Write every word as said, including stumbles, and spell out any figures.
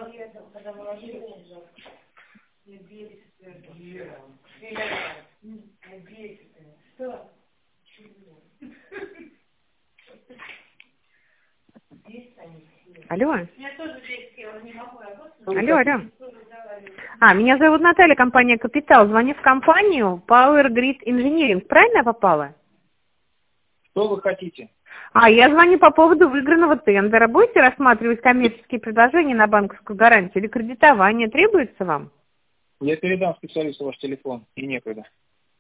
Алло. Алло, алло. А, меня зовут Наталья, компания «Капитал». Звоню в компанию Power Grid Engineering. Правильно я попала? Что вы хотите? А, я звоню по поводу выигранного тендера. Будете рассматривать коммерческие предложения на банковскую гарантию или кредитование? Требуется вам? Я передам специалисту ваш телефон, и некогда.